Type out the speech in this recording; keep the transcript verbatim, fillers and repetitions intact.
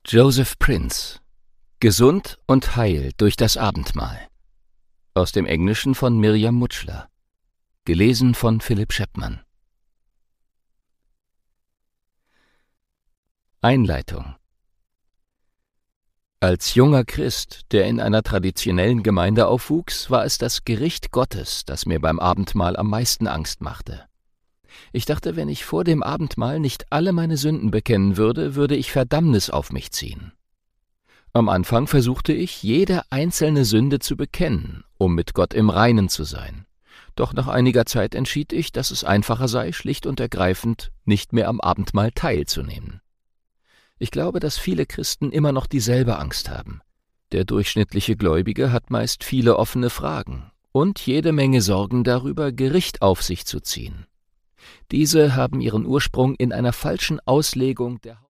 Joseph Prince. Gesund und heil durch das Abendmahl. Aus dem Englischen von Mirjam Mutschler. Gelesen von Philipp Scheppmann. Einleitung. Als junger Christ, der in einer traditionellen Gemeinde aufwuchs, war es das Gericht Gottes, das mir beim Abendmahl am meisten Angst machte. Ich dachte, wenn ich vor dem Abendmahl nicht alle meine Sünden bekennen würde, würde ich Verdammnis auf mich ziehen. Am Anfang versuchte ich, jede einzelne Sünde zu bekennen, um mit Gott im Reinen zu sein. Doch nach einiger Zeit entschied ich, dass es einfacher sei, schlicht und ergreifend nicht mehr am Abendmahl teilzunehmen. Ich glaube, dass viele Christen immer noch dieselbe Angst haben. Der durchschnittliche Gläubige hat meist viele offene Fragen und jede Menge Sorgen darüber, Gericht auf sich zu ziehen. Diese haben ihren Ursprung in einer falschen Auslegung der